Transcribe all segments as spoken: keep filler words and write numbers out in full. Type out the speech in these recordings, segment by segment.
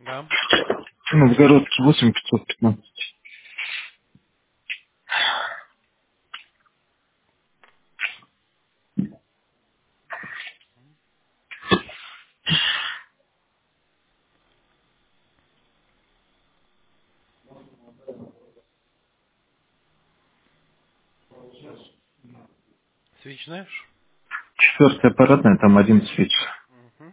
Да. Новгородский восемь пятьсот пятнадцать. Свич знаешь? Четвертая аппаратная, там один свеч. Угу.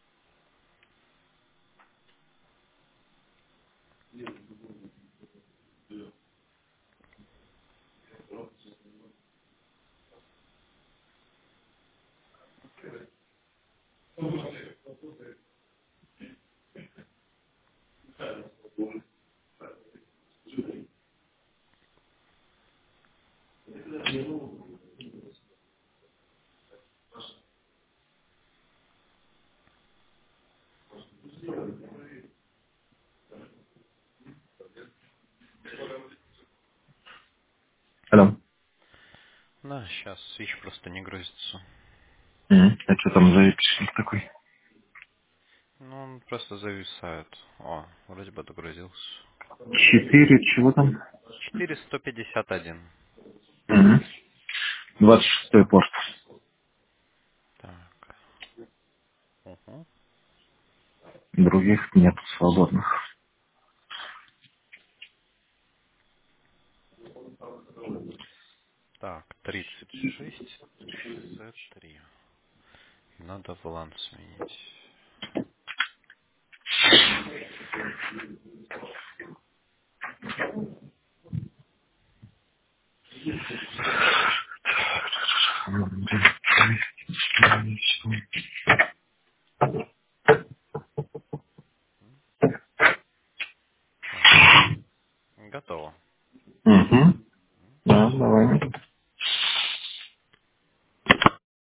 Алло. Да, сейчас свич просто не грузится. Мгм. А что там за эпичник такой? Ну, он просто зависает. О, вроде бы догрузился. Четыре, чего там? четыреста пятьдесят один. Мгм. Двадцать шестой порт. Так. Угу. Других нет свободных. Так, тридцать шесть шестьдесят три. Надо баланс сменить. Так, готово. Угу. Да, давай.